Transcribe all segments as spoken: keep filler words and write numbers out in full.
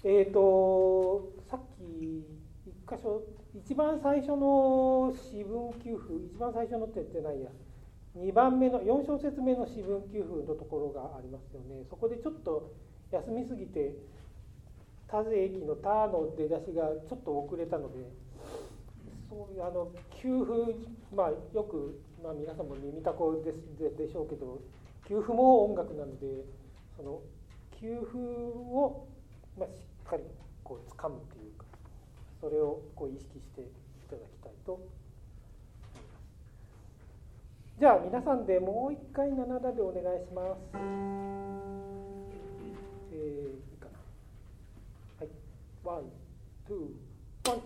えーとさっき一箇所、一番最初の詩文給付、一番最初のって言ってないや、にばんめのよん小節目の詩文給付のところがありますよね。そこでちょっと休みすぎて他税駅の他の出だしがちょっと遅れたので、そういうあの給付、まあよく、まあ、皆さんも耳たこです で, でしょうけど、給付も音楽なので、その給付を、まあ、しっかりこう掴むっていうか、それをこう意識していただきたいと思います。じゃあ皆さんでもう一回ななだでお願いします。えー、いいかな。はい。ワン、ツー、ワ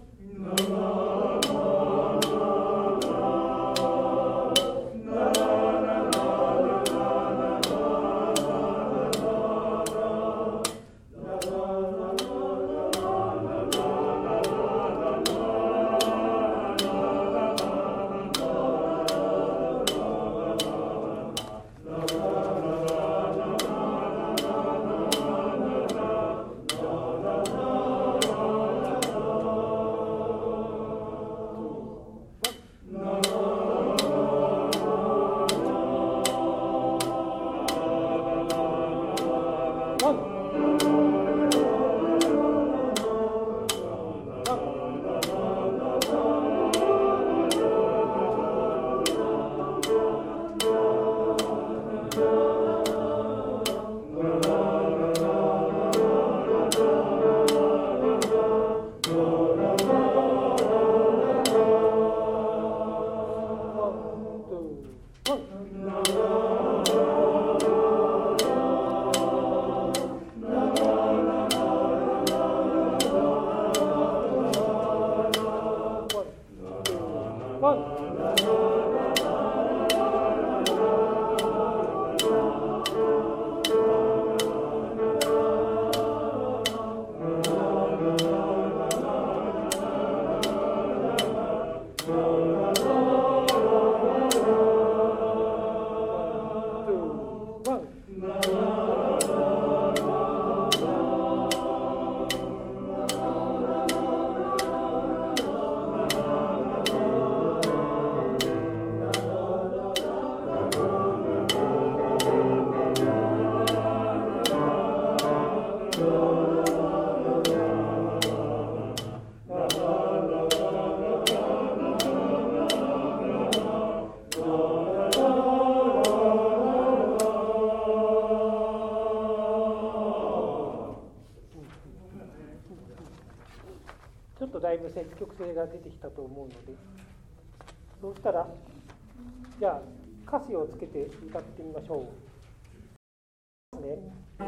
ちょっとだいぶ積極性が出てきたと思うので、そうしたら、じゃあ歌詞をつけて歌ってみましょう。ね、いいですか？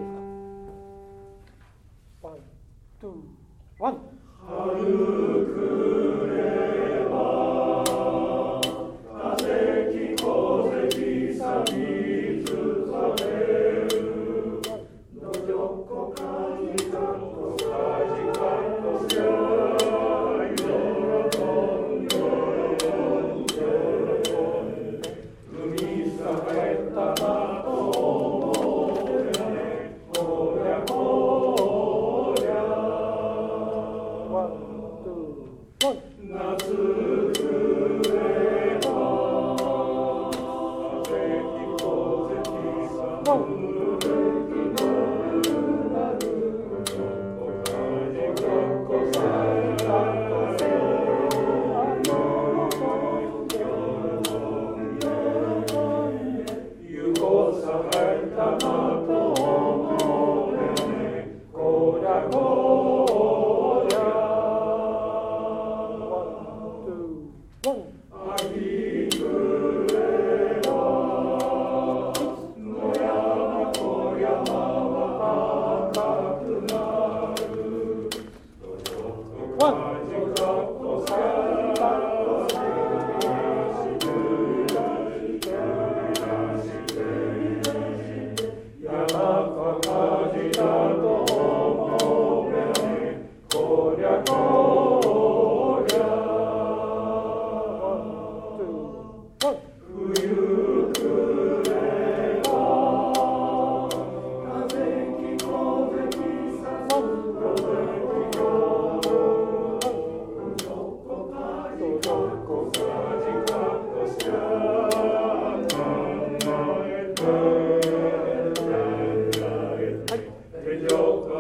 ワン、ツー、ワン。 春くれば風き風きさびつされるのじょこかじかとかじかとしゃい喜んで喜んで海栄えたなと思うねこりゃこりゃ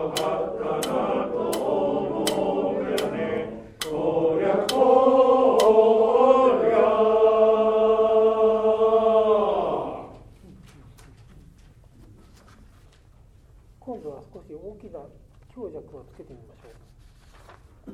今度は少し大きな強弱をつけてみましょう。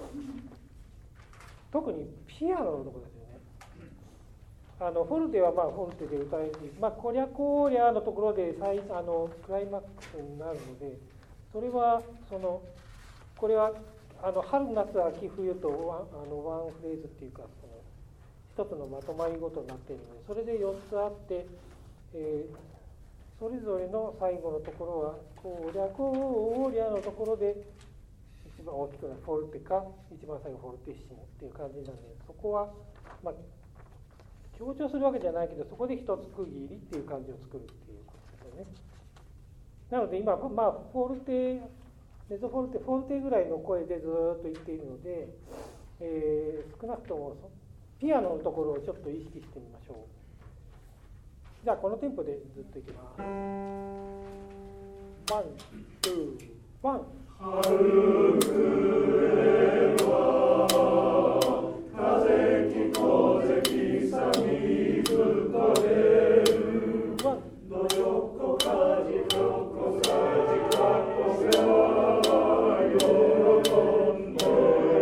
特にピアノのところですよね。あのフォルテはまあフォルテで歌える、まあ、こりゃこりゃのところで最あのクライマックスになるので、それはそのこれはあの春夏秋冬とワンあのワンフレーズっていうか、その一つのまとまりごとになっているので、それでよっつあって、えー、それぞれの最後のところはこりゃこりゃのところで一番大きくなるフォルテか一番最後フォルテッシモっていう感じなんで、そこはまあ強調するわけじゃないけど、そこで一つ区切りっていう感じを作るっていうことですよね。なので今、まあ、フォルテ、メゾフォルテ、フォルテぐらいの声でずっと言っているので、えー、少なくともピアノのところをちょっと意識してみましょう。じゃあこのテンポでずっといきます。ワン、ツー、ワン。 春暮れは風き風きさみずかれるどよこかじよこさじかこが喜んで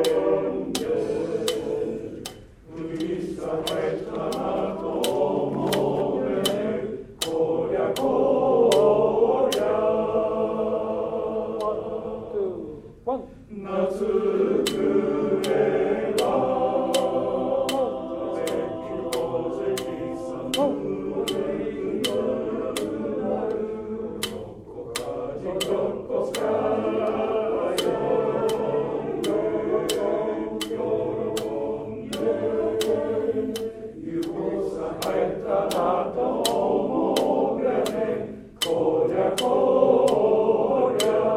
海さえたなと思えこりゃこりゃワン夏暮れは風き風きさむどこかじどこか喜んで喜んで指さえたなと思うやねこりゃこりゃ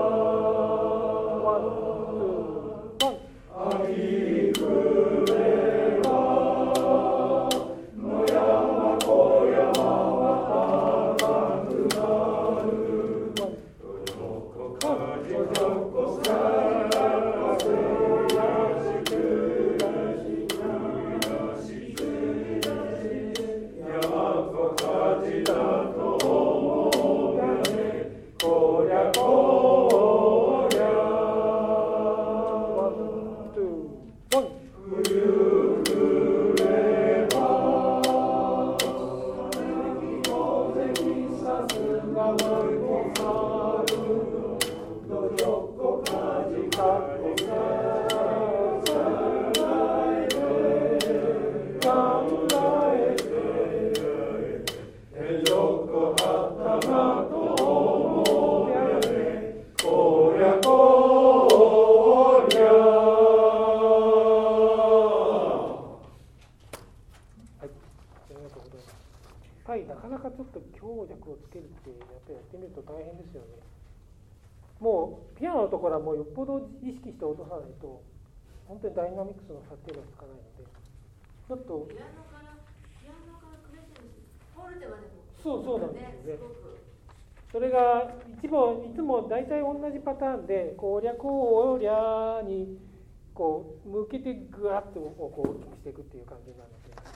秋暮れは野山小山は高くなるどこかじどこか風やしくらしくらしくらし山こかじだと思うがねこりゃこりゃ冬暮れは風きさすがまるこさるどよこかじかっこさえて考えてえよこはったなと思うやねこりゃこりゃはい、なかなかちょっと強弱をつけるってやっぱりやってみると大変ですよね。もうピアノのところはもうよっぽど意識して落とさないと本当にダイナミクスの査定がつかないので、ちょっとピアノからピアノからクレッシェンド、フォルテまでもそうそうなんですよね。 すごくそれが一もいつも大体同じパターンでこりゃこりゃにこう向けてぐわっとこう大きくしていくっていう感じなので、